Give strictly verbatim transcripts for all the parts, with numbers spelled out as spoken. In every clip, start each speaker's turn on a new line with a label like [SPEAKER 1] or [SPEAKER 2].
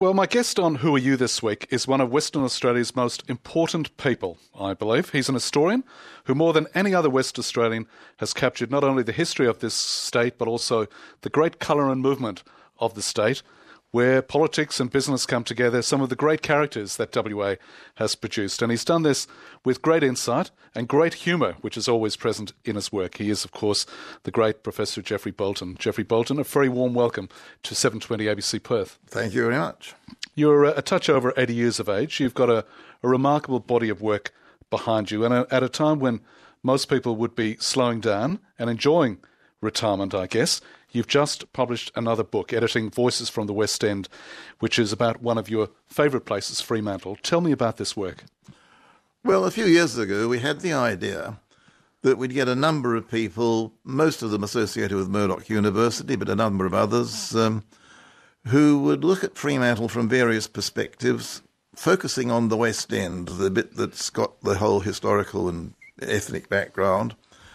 [SPEAKER 1] Well, my guest on Who Are You this week is one of Western Australia's most important people, I believe. He's an historian who, more than any other West Australian, has captured not only the history of this state, but also the great colour and movement of the state, where politics and business come together, some of the great characters that W A has produced. And he's done this with great insight and great humour, which is always present in his work. He is, of course, the great Professor Geoffrey Bolton. Geoffrey Bolton, a very warm welcome to seven twenty A B C Perth.
[SPEAKER 2] Thank you very much.
[SPEAKER 1] You're a touch over eighty years of age. You've got a, a remarkable body of work behind you. And at a time when most people would be slowing down and enjoying retirement, I guess, you've just published another book, Editing Voices from the West End, which is about one of your favourite places, Fremantle. Tell me about this work.
[SPEAKER 2] Well, a few years ago, we had the idea that we'd get a number of people, most of them associated with Murdoch University, but a number of others, um, who would look at Fremantle from various perspectives, focusing on the West End, the bit that's got the whole historical and ethnic background.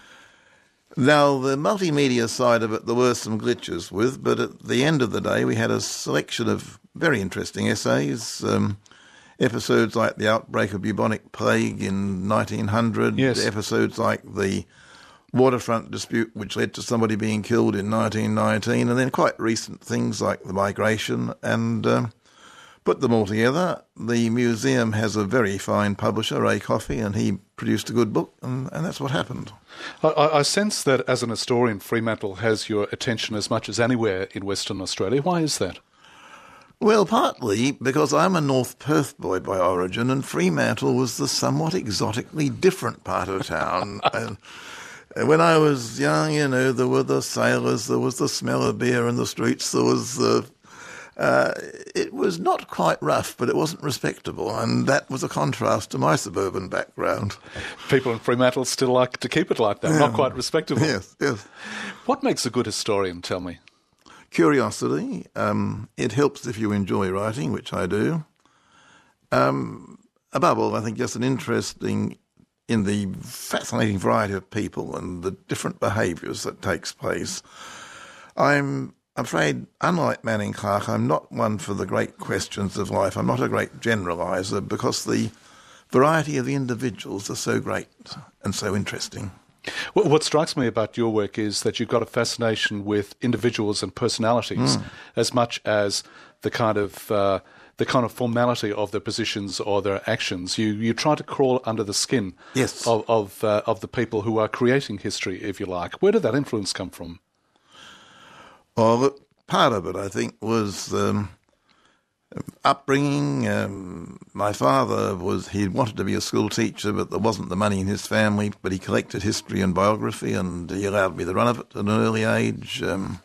[SPEAKER 2] Now, the multimedia side of it, there were some glitches with, but at the end of the day, we had a selection of very interesting essays, um, episodes like the outbreak of bubonic plague in nineteen hundred,
[SPEAKER 1] yes.
[SPEAKER 2] episodes like the waterfront dispute, which led to somebody being killed in nineteen nineteen, and then quite recent things like the migration, and um, put them all together. The museum has a very fine publisher, Ray Coffey, and he produced a good book, and, and that's what happened.
[SPEAKER 1] I, I sense that as an historian, Fremantle has your attention as much as anywhere in Western Australia. Why is that?
[SPEAKER 2] Well, partly because I'm a North Perth boy by origin, and Fremantle was the somewhat exotically different part of town. And when I was young, you know, there were the sailors, there was the smell of beer in the streets, there was the... Uh, it was not quite rough, but it wasn't respectable, and that was a contrast to my suburban background.
[SPEAKER 1] People in Fremantle still like to keep it like that, yeah. Not quite respectable.
[SPEAKER 2] Yes, yes.
[SPEAKER 1] What makes a good historian, tell me?
[SPEAKER 2] Curiosity. Um, it helps if you enjoy writing, which I do. Um, above all, I think just an interesting in the fascinating variety of people and the different behaviours that takes place. I'm afraid, unlike Manning Clark, I'm not one for the great questions of life. I'm not a great generaliser because the variety of the individuals are so great and so interesting.
[SPEAKER 1] Well, what strikes me about your work is that you've got a fascination with individuals and personalities mm. as much as the kind of uh, the kind of formality of their positions or their actions. You you try to crawl under the skin
[SPEAKER 2] yes.
[SPEAKER 1] of of, uh, of the people who are creating history, if you like. Where did that influence come from?
[SPEAKER 2] Well, part of it, I think, was um, upbringing. Um, my father was, he wanted to be a school teacher, but there wasn't the money in his family, but he collected history and biography, and he allowed me the run of it at an early age. Um,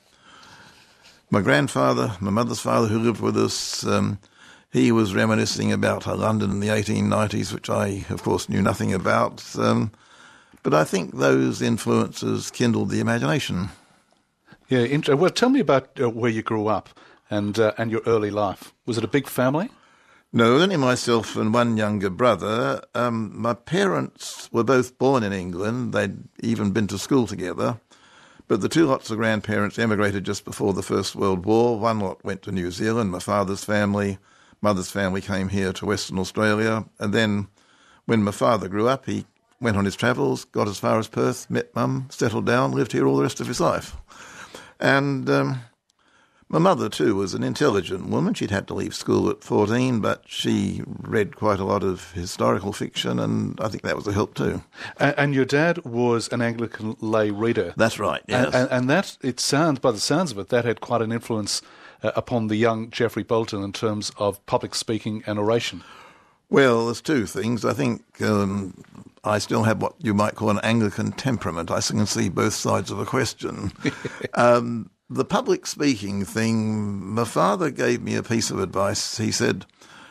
[SPEAKER 2] my grandfather, my mother's father, who lived with us, um, he was reminiscing about London in the eighteen nineties, which I, of course, knew nothing about. Um, but I think those influences kindled the imagination.
[SPEAKER 1] Yeah, int- well, tell me about uh, where you grew up and uh, and your early life. Was it a big family?
[SPEAKER 2] No, only myself and one younger brother. Um, my parents were both born in England. They'd even been to school together. But the two lots of grandparents emigrated just before the First World War. One lot went to New Zealand. My father's family, mother's family came here to Western Australia. And then when my father grew up, he went on his travels, got as far as Perth, met Mum, settled down, lived here all the rest of his life. And um, my mother, too, was an intelligent woman. She'd had to leave school at fourteen, but she read quite a lot of historical fiction, and I think that was a help, too.
[SPEAKER 1] And, and your dad was an Anglican lay reader.
[SPEAKER 2] That's right, yes.
[SPEAKER 1] And, and, and that, it sounds, by the sounds of it, that had quite an influence uh, upon the young Geoffrey Bolton in terms of public speaking and oration.
[SPEAKER 2] Well, there's two things. I think um, I still have what you might call an Anglican temperament. I can see both sides of a question. um, the public speaking thing, my father gave me a piece of advice. He said,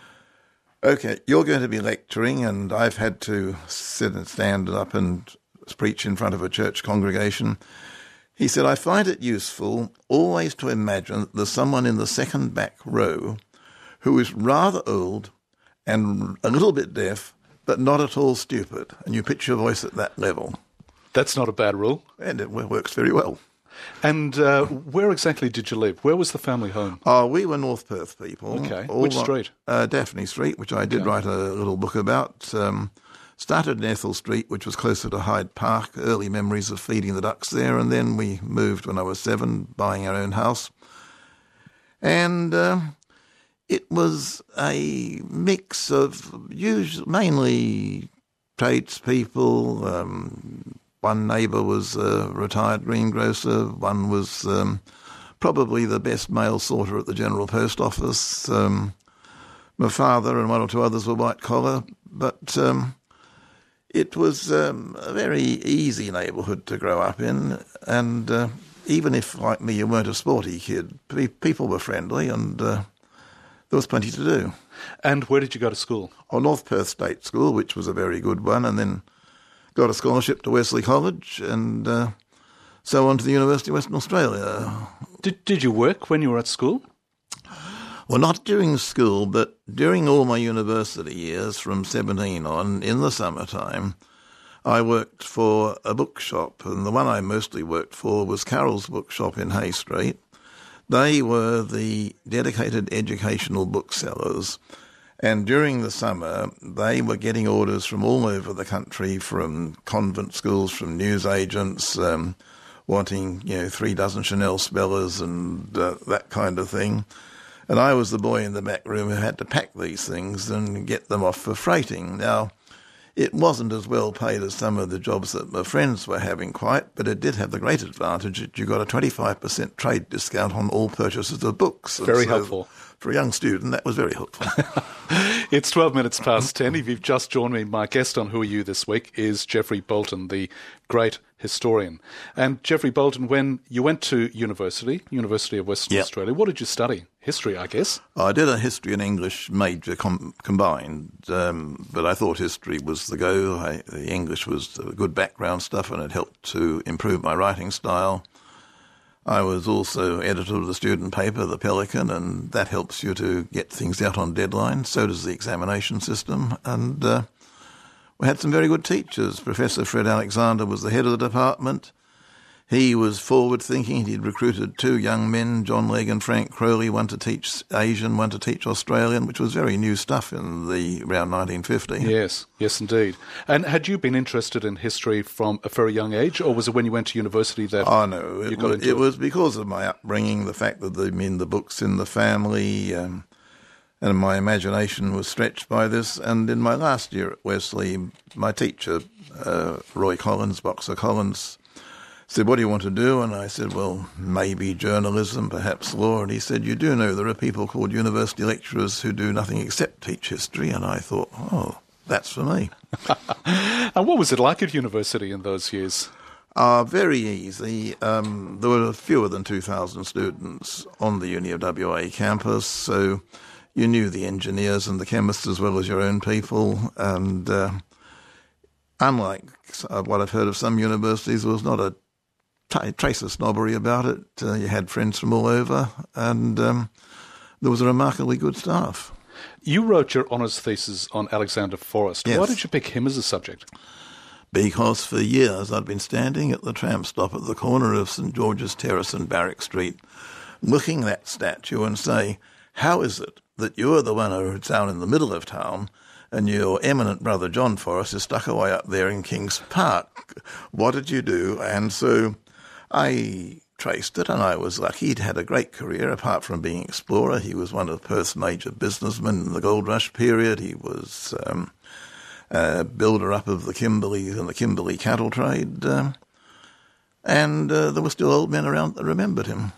[SPEAKER 2] OK, you're going to be lecturing, and I've had to sit and stand up and preach in front of a church congregation. He said, I find it useful always to imagine that there's someone in the second back row who is rather old and a little bit deaf, but not at all stupid. And you pitch your voice at that level.
[SPEAKER 1] That's not a bad rule.
[SPEAKER 2] And it works very well.
[SPEAKER 1] And uh, where exactly did you live? Where was the family home?
[SPEAKER 2] Oh, we were North Perth people.
[SPEAKER 1] Okay.
[SPEAKER 2] All
[SPEAKER 1] Which
[SPEAKER 2] one-
[SPEAKER 1] street?
[SPEAKER 2] Uh, Daphne Street, which I did
[SPEAKER 1] Okay.
[SPEAKER 2] write a little book about. Um, started in Ethel Street, which was closer to Hyde Park, early memories of feeding the ducks there, and then we moved when I was seven, buying our own house. And uh, it was a mix of usually, mainly tradespeople. Um, one neighbour was a retired greengrocer. One was um, probably the best mail sorter at the General Post Office. Um, my father and one or two others were white collar, but um, it was um, a very easy neighbourhood to grow up in, and uh, even if, like me, you weren't a sporty kid, pe- people were friendly, and uh, there was plenty to do.
[SPEAKER 1] And where did you go to school?
[SPEAKER 2] Oh, North Perth State School, which was a very good one, and then got a scholarship to Wesley College, and uh, so on to the University of Western Australia.
[SPEAKER 1] Did Did you work when you were at school?
[SPEAKER 2] Well, not during school, but during all my university years, from seventeen on, in the summertime, I worked for a bookshop, and the one I mostly worked for was Carroll's Bookshop in Hay Street. They were the dedicated educational booksellers, and during the summer, they were getting orders from all over the country, from convent schools, from newsagents, um, wanting, you know, three dozen Chanel spellers and uh, that kind of thing. And I was the boy in the back room who had to pack these things and get them off for freighting. Now, it wasn't as well paid as some of the jobs that my friends were having quite, but it did have the great advantage that you got a twenty-five percent trade discount on all purchases of books. And
[SPEAKER 1] Very
[SPEAKER 2] so
[SPEAKER 1] helpful.
[SPEAKER 2] For a young student, that was very helpful.
[SPEAKER 1] It's twelve minutes past ten. If you've just joined me, my guest on Who Are You this week is Geoffrey Bolton, the great historian. And Geoffrey Bolton, when you went to university, University of Western
[SPEAKER 2] Yep.
[SPEAKER 1] Australia, what did you study? History, I guess.
[SPEAKER 2] I did a history and English major com- combined, um, but I thought history was the go. I, the English was the good background stuff, and it helped to improve my writing style. I was also editor of the student paper, The Pelican, and that helps you to get things out on deadline. So does the examination system. And uh, we had some very good teachers. Professor Fred Alexander was the head of the department. He was forward-thinking. He'd recruited two young men, John Legg and Frank Crowley, one to teach Asian, one to teach Australian, which was very new stuff in the around nineteen fifty.
[SPEAKER 1] Yes, yes, indeed. And had you been interested in history from a very young age, or was it when you went to university that
[SPEAKER 2] Oh, no.
[SPEAKER 1] you
[SPEAKER 2] It,
[SPEAKER 1] got
[SPEAKER 2] was,
[SPEAKER 1] into
[SPEAKER 2] it
[SPEAKER 1] it?
[SPEAKER 2] was because of my upbringing, the fact that they mean the books in the family, um, and my imagination was stretched by this. And in my last year at Wesley, my teacher, uh, Roy Collins, Boxer Collins, said, "What do you want to do?" And I said, "Well, maybe journalism, perhaps law." And he said, "You do know there are people called university lecturers who do nothing except teach history." And I thought, oh, that's for me.
[SPEAKER 1] And what was it like at university in those years?
[SPEAKER 2] Uh, very easy. Um, there were fewer than two thousand students on the Uni of W A campus, so you knew the engineers and the chemists as well as your own people. And uh, unlike what I've heard of some universities, there was not a t- trace of snobbery about it. Uh, you had friends from all over, and um, there was a remarkably good staff.
[SPEAKER 1] You wrote your honours thesis on Alexander Forrest.
[SPEAKER 2] Yes.
[SPEAKER 1] Why did you pick him as a subject?
[SPEAKER 2] Because for years I'd been standing at the tram stop at the corner of St George's Terrace and Barrack Street, looking at that statue and saying, how is it that you're the one who's down in the middle of town and your eminent brother John Forrest is stuck away up there in Kings Park? What did you do? And so I traced it, and I was lucky. He'd had a great career apart from being explorer. He was one of Perth's major businessmen in the gold rush period. He was um, a builder-up of the Kimberley and the Kimberley cattle trade. Um, and uh, there were still old men around that remembered him.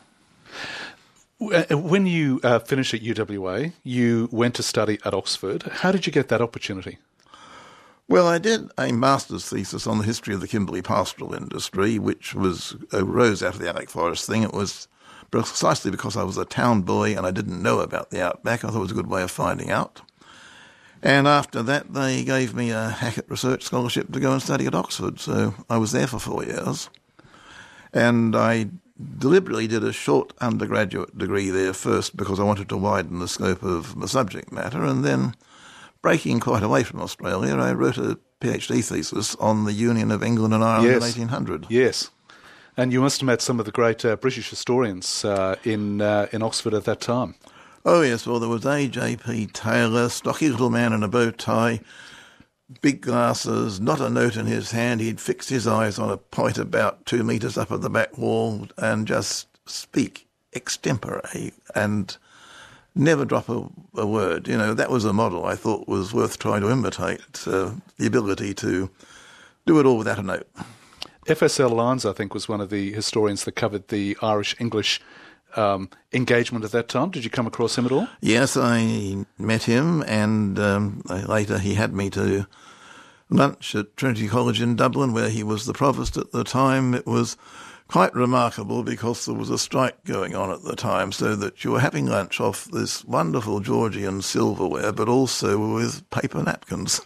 [SPEAKER 1] When you uh, finished at U W A, you went to study at Oxford. How did you get that opportunity?
[SPEAKER 2] Well, I did a master's thesis on the history of the Kimberley pastoral industry, which was arose out of the Alec Forrest thing. It was precisely because I was a town boy and I didn't know about the outback. I thought it was a good way of finding out. And after that, they gave me a Hackett Research Scholarship to go and study at Oxford. So I was there for four years. And I deliberately did a short undergraduate degree there first because I wanted to widen the scope of the subject matter. And then, breaking quite away from Australia, I wrote a PhD thesis on the Union of England and Ireland
[SPEAKER 1] Yes.
[SPEAKER 2] in eighteen hundred.
[SPEAKER 1] Yes. And you must have met some of the great uh, British historians uh, in uh, in Oxford at that time.
[SPEAKER 2] Oh, yes. Well, there was A J P Taylor, stocky little man in a bow tie, big glasses, not a note in his hand. He'd fix his eyes on a point about two metres up at the back wall and just speak extempore and never drop a, a word. You know, that was a model I thought was worth trying to imitate, uh, the ability to do it all without a note.
[SPEAKER 1] F S L Lyons, I think, was one of the historians that covered the Irish-English um, engagement at that time. Did you come across him at all?
[SPEAKER 2] Yes, I met him, and um, later he had me to lunch at Trinity College in Dublin, where he was the provost at the time. It was quite remarkable because there was a strike going on at the time, so that you were having lunch off this wonderful Georgian silverware, but also with paper napkins.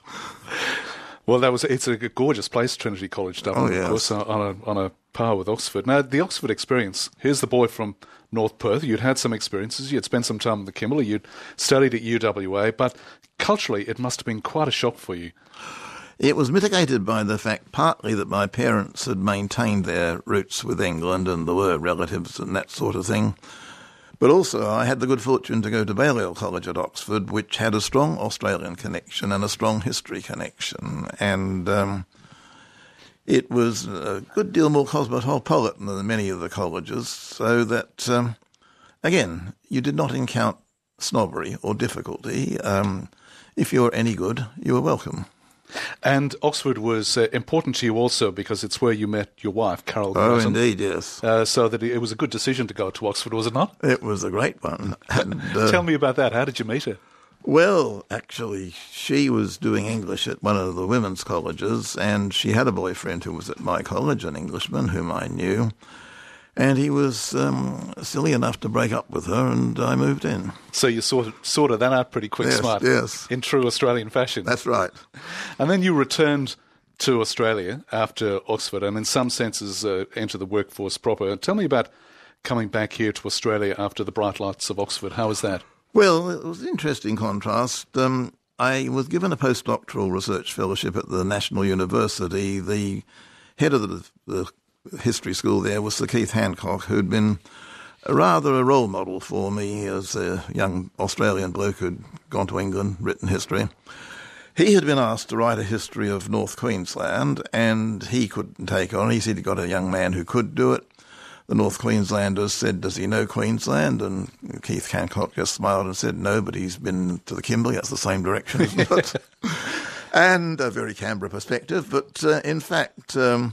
[SPEAKER 1] Well, that was it's a gorgeous place, Trinity College Dublin,
[SPEAKER 2] oh, yes.
[SPEAKER 1] of course, on a, on a par with Oxford. Now, the Oxford experience, here's the boy from North Perth. You'd had some experiences. You'd spent some time in the Kimberley. You'd studied at U W A, but culturally it must have been quite a shock for you.
[SPEAKER 2] It was mitigated by the fact partly that my parents had maintained their roots with England and there were relatives and that sort of thing. But also I had the good fortune to go to Balliol College at Oxford, which had a strong Australian connection and a strong history connection. And um, it was a good deal more cosmopolitan than many of the colleges, so that, um, again, you did not encounter snobbery or difficulty. Um, if you were any good, you were welcome.
[SPEAKER 1] And Oxford was uh, important to you also because it's where you met your wife, Carol
[SPEAKER 2] Oh,
[SPEAKER 1] Grattan.
[SPEAKER 2] indeed, yes.
[SPEAKER 1] Uh, so that it was a good decision to go to Oxford, was it not?
[SPEAKER 2] It was a great one. And, uh,
[SPEAKER 1] Tell me about that. How did you meet her?
[SPEAKER 2] Well, actually, she was doing English at one of the women's colleges, and she had a boyfriend who was at my college, an Englishman whom I knew. And he was um, silly enough to break up with her, and I moved in.
[SPEAKER 1] So you sorted, sorted that out pretty quick,
[SPEAKER 2] yes,
[SPEAKER 1] smart,
[SPEAKER 2] yes.
[SPEAKER 1] in true Australian fashion.
[SPEAKER 2] That's right.
[SPEAKER 1] And then you returned to Australia after Oxford and in some senses uh, entered the workforce proper. Tell me about coming back here to Australia after the bright lights of Oxford. How was that?
[SPEAKER 2] Well, it was an interesting contrast. Um, I was given a postdoctoral research fellowship at the National University. The head of the, the history school there was Sir Keith Hancock, who'd been rather a role model for me as a young Australian bloke who'd gone to England, written history. He had been asked to write a history of North Queensland, and he couldn't take on. He said he got a young man who could do it. The North Queenslanders said, does he know Queensland? And Keith Hancock just smiled and said, no, but he's been to the Kimberley. That's the same direction, isn't it? And a very Canberra perspective. But uh, in fact, um,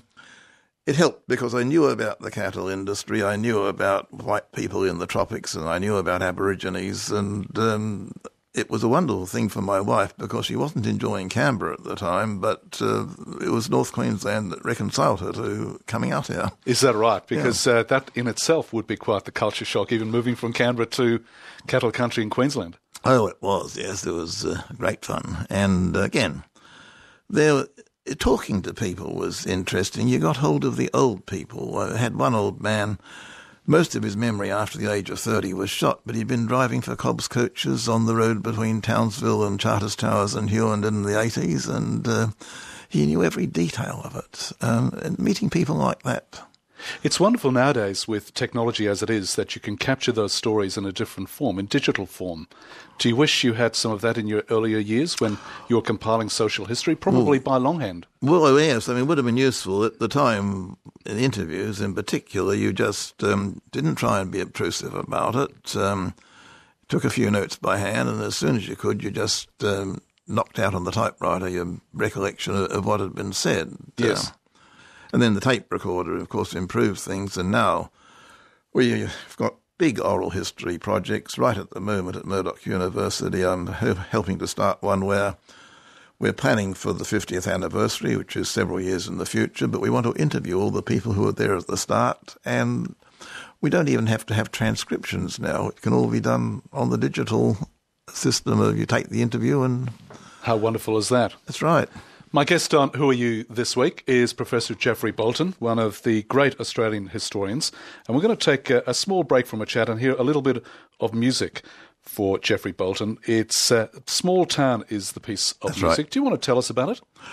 [SPEAKER 2] it helped because I knew about the cattle industry. I knew about white people in the tropics, and I knew about Aborigines. And um, it was a wonderful thing for my wife because she wasn't enjoying Canberra at the time, but uh, it was North Queensland that reconciled her to coming out here.
[SPEAKER 1] Is that right? Because
[SPEAKER 2] yeah.
[SPEAKER 1] uh, that in itself would be quite the culture shock, even moving from Canberra to cattle country in Queensland.
[SPEAKER 2] Oh, it was, yes. It was uh, great fun. And again, there, talking to people was interesting. You got hold of the old people. I had one old man. Most of his memory after the age of thirty was shot, but he'd been driving for Cobb's coaches on the road between Townsville and Charters Towers and Huon in the eighties, and uh, he knew every detail of it. Um, and meeting people like that.
[SPEAKER 1] It's wonderful nowadays with technology as it is that you can capture those stories in a different form, in digital form. Do you wish you had some of that in your earlier years when you were compiling social history, probably well, by longhand?
[SPEAKER 2] Well, yes. I mean, it would have been useful at the time in interviews in particular. You just um, didn't try and be obtrusive about it. Um, took a few notes by hand, and as soon as you could, you just um, knocked out on the typewriter your recollection of, of what had been said.
[SPEAKER 1] Yes.
[SPEAKER 2] Uh, And then the tape recorder, of course, improved things. And now we've got big oral history projects right at the moment at Murdoch University. I'm helping to start one where we're planning for the fiftieth anniversary, which is several years in the future, but we want to interview all the people who were there at the start. And we don't even have to have transcriptions now. It can all be done on the digital system of you take the interview and...
[SPEAKER 1] How wonderful is that?
[SPEAKER 2] That's right.
[SPEAKER 1] My guest on Who Are You this week is Professor Geoffrey Bolton, one of the great Australian historians. And we're going to take a, a small break from a chat and hear a little bit of music for Geoffrey Bolton. It's uh, Small Town is the piece of
[SPEAKER 2] That's
[SPEAKER 1] music.
[SPEAKER 2] Right.
[SPEAKER 1] Do you want to tell us about it?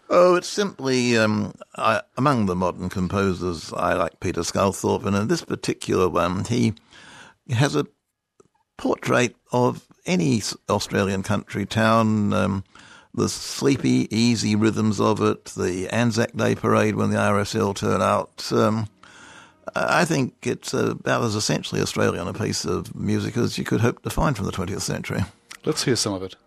[SPEAKER 2] Oh, it's simply, um, I, among the modern composers, I like Peter Sculthorpe, and in this particular one, he has a portrait of any Australian country town, um, the sleepy, easy rhythms of it, the Anzac Day parade when the R S L turn out. Um, I think it's about as essentially Australian a piece of music as you could hope to find from the twentieth century.
[SPEAKER 1] Let's hear some of it.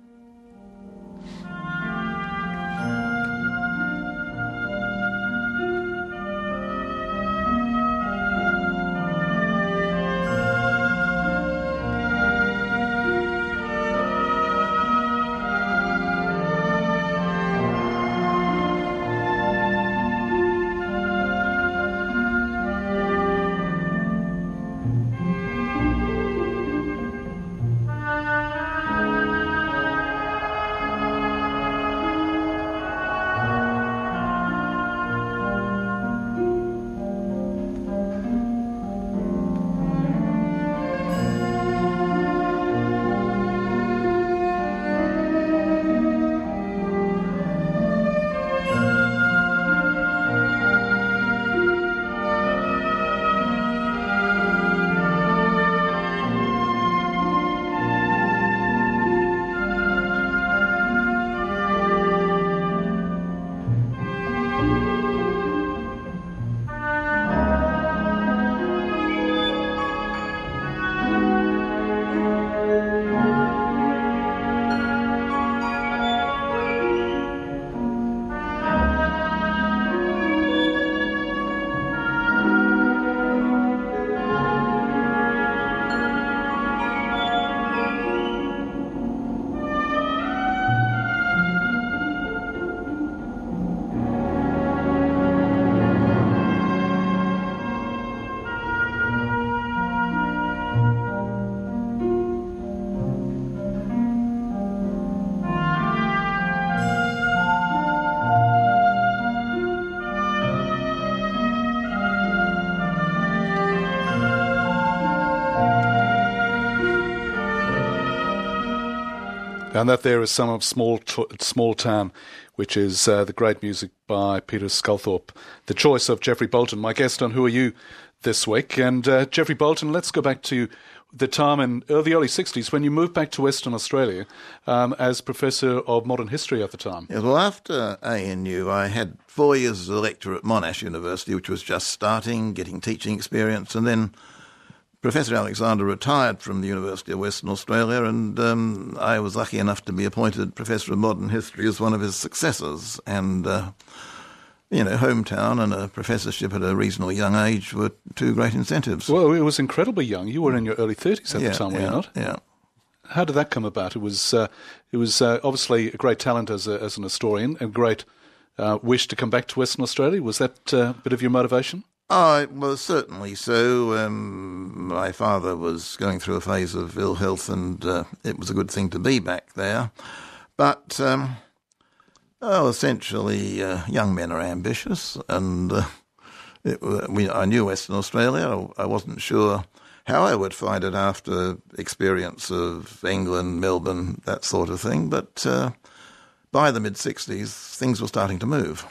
[SPEAKER 1] And that there is some of Small to- Small Town, which is uh, the great music by Peter Sculthorpe. The choice of Geoffrey Bolton, my guest on Who Are You this week. And uh, Geoffrey Bolton, let's go back to the time in uh, the early sixties when you moved back to Western Australia um, as Professor of Modern History at the time.
[SPEAKER 2] Yeah, well, after A N U, I had four years as a lecturer at Monash University, which was just starting, getting teaching experience, and then Professor Alexander retired from the University of Western Australia, and um, I was lucky enough to be appointed Professor of Modern History as one of his successors. And, uh, you know, hometown and a professorship at a reasonably young age were two great incentives.
[SPEAKER 1] Well, it was incredibly young. You were in your early thirties at
[SPEAKER 2] yeah,
[SPEAKER 1] the time, were
[SPEAKER 2] yeah,
[SPEAKER 1] you not?
[SPEAKER 2] Yeah.
[SPEAKER 1] How did that come about? It was uh, it was uh, obviously a great talent as a, as an historian, and great uh, wish to come back to Western Australia. Was that uh, a bit of your motivation?
[SPEAKER 2] Oh, well, certainly so. Um, my father was going through a phase of ill health, and uh, it was a good thing to be back there. But, um, oh, essentially, uh, young men are ambitious, and uh, it, we, I knew Western Australia. I wasn't sure how I would find it after experience of England, Melbourne, that sort of thing. But uh, by the mid-sixties, things were starting to move.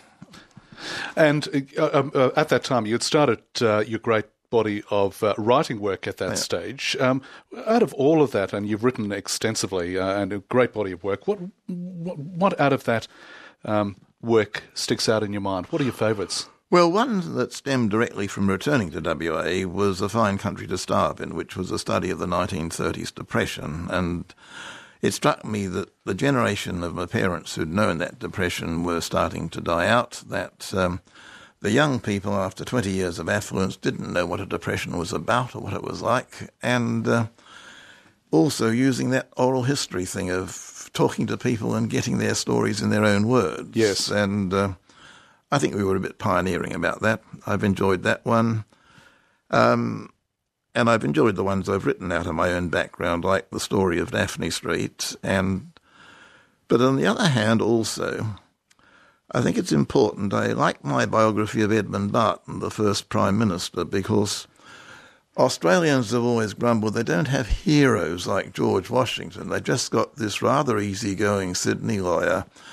[SPEAKER 1] And uh, uh, at that time, you had started uh, your great body of uh, writing work at that yeah. stage. Um, out of all of that, and you've written extensively, uh, and a great body of work, what what, what out of that um, work sticks out in your mind? What are your favourites?
[SPEAKER 2] Well, one that stemmed directly from returning to W A was A Fine Country to Starve In, which was a study of the nineteen thirties Depression, and it struck me that the generation of my parents who'd known that depression were starting to die out, that um, the young people, after twenty years of affluence, didn't know what a depression was about or what it was like, and uh, also using that oral history thing of talking to people and getting their stories in their own words.
[SPEAKER 1] Yes.
[SPEAKER 2] And uh, I think we were a bit pioneering about that. I've enjoyed that one. Um And I've enjoyed the ones I've written out of my own background, like the story of Daphne Street. And but on the other hand, also, I think it's important. I like my biography of Edmund Barton, the first Prime Minister, because Australians have always grumbled they don't have heroes like George Washington. They've just got this rather easygoing Sydney lawyer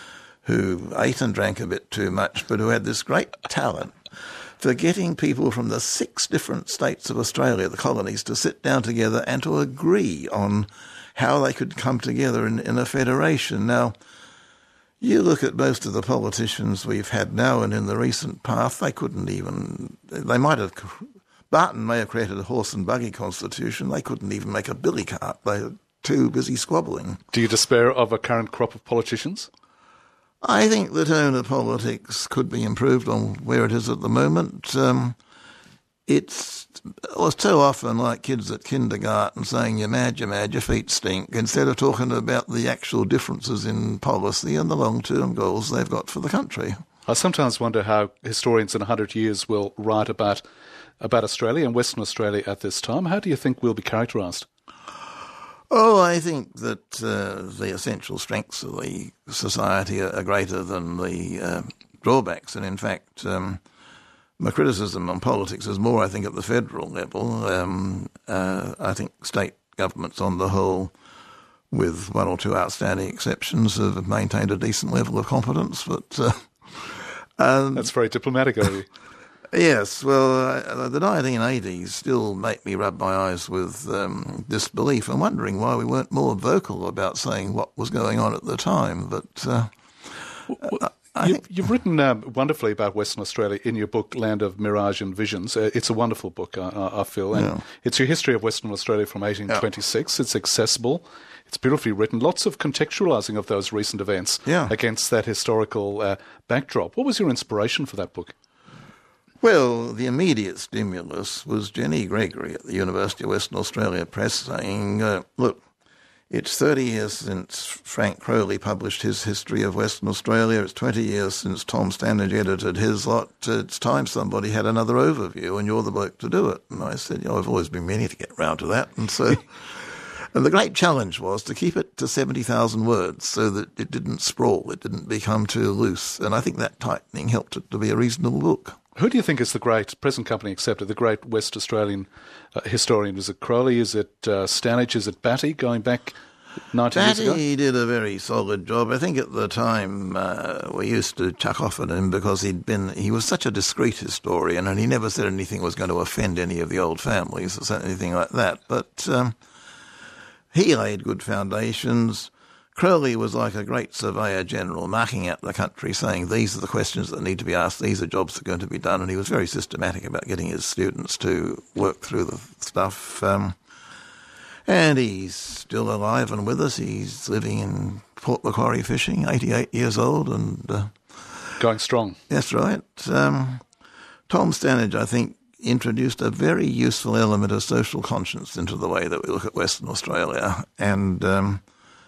[SPEAKER 2] who ate and drank a bit too much, but who had this great talent for getting people from the six different states of Australia, the colonies, to sit down together and to agree on how they could come together in, in a federation. Now, you look at most of the politicians we've had now and in the recent past, they couldn't even, they might have, Barton may have created a horse and buggy constitution, they couldn't even make a billy cart. They were too busy squabbling.
[SPEAKER 1] Do you despair of a current crop of politicians?
[SPEAKER 2] I think the tone of politics could be improved on where it is at the moment. Um, it's well, so often like kids at kindergarten saying, you're mad, you're mad, your feet stink, instead of talking about the actual differences in policy and the long-term goals they've got for the country.
[SPEAKER 1] I sometimes wonder how historians in one hundred years will write about, about Australia and Western Australia at this time. How do you think we'll be characterised?
[SPEAKER 2] Oh, I think that uh, the essential strengths of the society are, are greater than the uh, drawbacks. And in fact, um, my criticism on politics is more, I think, at the federal level. Um, uh, I think state governments on the whole, with one or two outstanding exceptions, have maintained a decent level of competence. But uh, um,
[SPEAKER 1] That's very diplomatic of you.
[SPEAKER 2] Yes, well, uh, the nineteen eighties still make me rub my eyes with um, disbelief. I'm wondering why we weren't more vocal about saying what was going on at the time. But uh,
[SPEAKER 1] well,
[SPEAKER 2] I
[SPEAKER 1] you,
[SPEAKER 2] think
[SPEAKER 1] you've written um, wonderfully about Western Australia in your book, Land of Mirage and Visions. Uh, it's a wonderful book, I, I feel. And
[SPEAKER 2] yeah.
[SPEAKER 1] It's your history of Western Australia from eighteen twenty-six. Yeah. It's accessible. It's beautifully written. Lots of contextualising of those recent events
[SPEAKER 2] yeah.
[SPEAKER 1] against that historical uh, backdrop. What was your inspiration for that book?
[SPEAKER 2] Well, the immediate stimulus was Jenny Gregory at the University of Western Australia Press saying, uh, look, it's thirty years since Frank Crowley published his History of Western Australia. It's twenty years since Tom Standage edited his lot. It's time somebody had another overview, and you're the bloke to do it. And I said, you know, I've always been meaning to get round to that. And so, and the great challenge was to keep it to seventy thousand words so that it didn't sprawl, it didn't become too loose. And I think that tightening helped it to be a reasonable book.
[SPEAKER 1] Who do you think is the great, present company accepted, the great West Australian uh, historian? Is it Crowley? Is it uh, Standage? Is it Batty, going back nineteen
[SPEAKER 2] Batty
[SPEAKER 1] years ago?
[SPEAKER 2] Batty did a very solid job. I think at the time uh, we used to chuck off at him because he'd been, he was such a discreet historian and he never said anything was going to offend any of the old families or anything like that. But um, he laid good foundations. Crowley was like a great surveyor general, marking out the country, saying these are the questions that need to be asked, these are jobs that are going to be done, and he was very systematic about getting his students to work through the stuff. Um, and he's still alive and with us. He's living in Port Macquarie fishing, eighty-eight years old. and uh,
[SPEAKER 1] Going strong.
[SPEAKER 2] That's right. Um, Tom Standage, I think, introduced a very useful element of social conscience into the way that we look at Western Australia, and Um,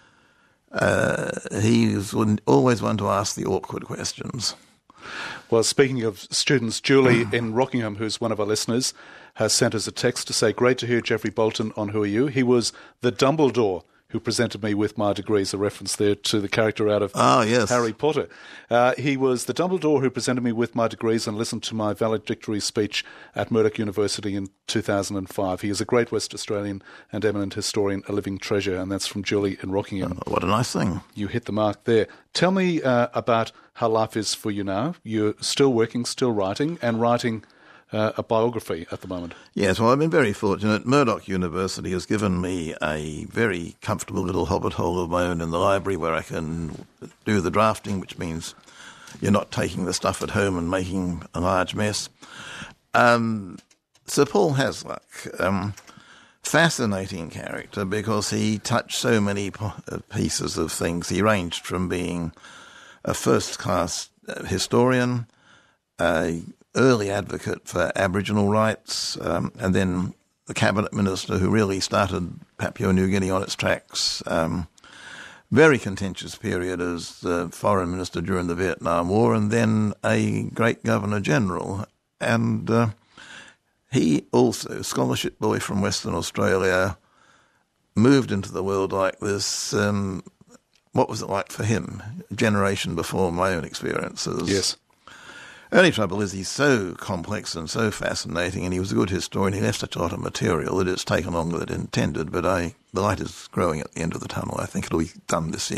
[SPEAKER 2] Uh, he's always one to ask the awkward questions.
[SPEAKER 1] Well, speaking of students, Julie in Rockingham, who's one of our listeners, has sent us a text to say, great to hear Geoffrey Bolton on Who Are You? He was the Dumbledore who presented me with my degrees, a reference there to the character out of
[SPEAKER 2] oh, yes.
[SPEAKER 1] Harry Potter. Uh, he was the Dumbledore who presented me with my degrees and listened to my valedictory speech at Murdoch University in two thousand five. He is a great West Australian and eminent historian, a living treasure, and that's from Julie in Rockingham.
[SPEAKER 2] Oh, what a nice thing.
[SPEAKER 1] You hit the mark there. Tell me uh, about how life is for you now. You're still working, still writing, and writing Uh, a biography at the moment.
[SPEAKER 2] Yes, well, I've been very fortunate. Murdoch University has given me a very comfortable little hobbit hole of my own in the library where I can do the drafting, which means you're not taking the stuff at home and making a large mess. Um, Sir Paul Hasluck, um, fascinating character because he touched so many po- pieces of things. He ranged from being a first-class historian, a early advocate for Aboriginal rights, um, and then the cabinet minister who really started Papua New Guinea on its tracks. Um, very contentious period as the foreign minister during the Vietnam War, and then a great governor-general. And uh, he also, scholarship boy from Western Australia, moved into the world like this. Um, what was it like for him? A generation before my own experiences.
[SPEAKER 1] Yes.
[SPEAKER 2] Only trouble is he's so complex and so fascinating, and he was a good historian. He left such a lot of material that it's taken longer than intended, but I, the light is growing at the end of the tunnel. I think it'll be done this year.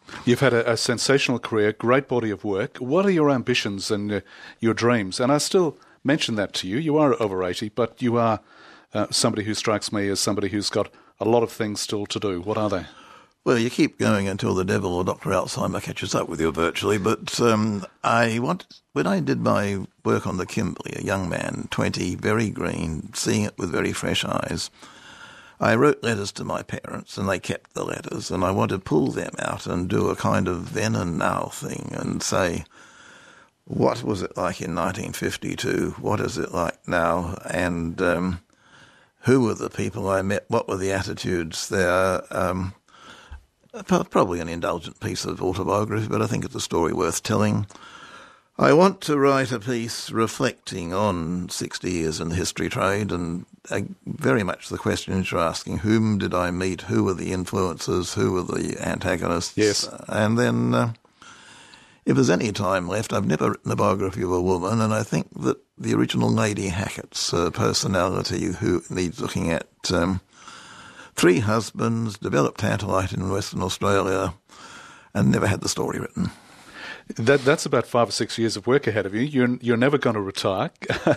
[SPEAKER 1] You've had a, a sensational career, great body of work. What are your ambitions and uh, your dreams? And I still mention that to you. You are over eighty, but you are uh, somebody who strikes me as somebody who's got a lot of things still to do. What are they?
[SPEAKER 2] Well, you keep going until the devil or Doctor Alzheimer catches up with you virtually. But um, I want, when I did my work on the Kimberley, a young man, twenty, very green, seeing it with very fresh eyes, I wrote letters to my parents, and they kept the letters, and I want to pull them out and do a kind of then and now thing and say, what was it like in nineteen fifty-two? What is it like now? And um, who were the people I met? What were the attitudes there? Um, probably an indulgent piece of autobiography, but I think it's a story worth telling. I want to write a piece reflecting on sixty years in the history trade, and uh, very much the questions you're asking: whom did I meet? Who were the influences? Who were the antagonists?
[SPEAKER 1] Yes.
[SPEAKER 2] Uh, and then, uh, if there's any time left, I've never written a biography of a woman, and I think that the original Lady Hackett's uh, personality, who needs looking at, um, three husbands, developed tantalite in Western Australia, and never had the story written.
[SPEAKER 1] That, that's about five or six years of work ahead of you. You're, you're never going to retire.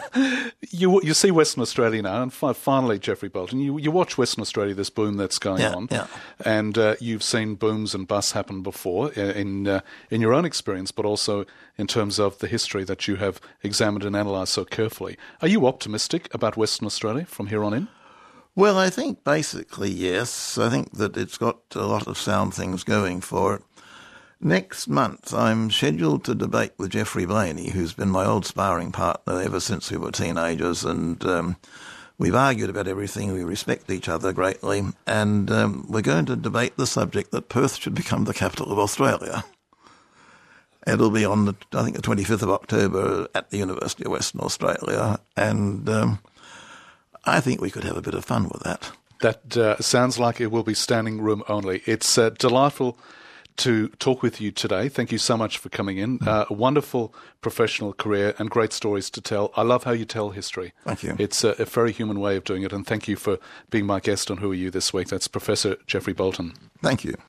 [SPEAKER 1] you you see Western Australia now, and fi- finally, Geoffrey Bolton, you, you watch Western Australia, this boom that's going
[SPEAKER 2] yeah,
[SPEAKER 1] on,
[SPEAKER 2] yeah.
[SPEAKER 1] and uh, you've seen booms and busts happen before in uh, in your own experience, but also in terms of the history that you have examined and analysed so carefully. Are you optimistic about Western Australia from here on in?
[SPEAKER 2] Well, I think basically yes. I think that it's got a lot of sound things going for it. Next month, I'm scheduled to debate with Geoffrey Blainey, who's been my old sparring partner ever since we were teenagers, and um, we've argued about everything. We respect each other greatly, and um, we're going to debate the subject that Perth should become the capital of Australia. It'll be on, the, I think, the twenty-fifth of October at the University of Western Australia, and um, I think we could have a bit of fun with that.
[SPEAKER 1] That uh, sounds like it will be standing room only. It's uh, delightful to talk with you today. Thank you so much for coming in. Uh, a wonderful professional career and great stories to tell. I love how you tell history.
[SPEAKER 2] Thank you.
[SPEAKER 1] It's a, a very human way of doing it, and thank you for being my guest on Who Are You this week. That's Professor Geoffrey Bolton.
[SPEAKER 2] Thank you.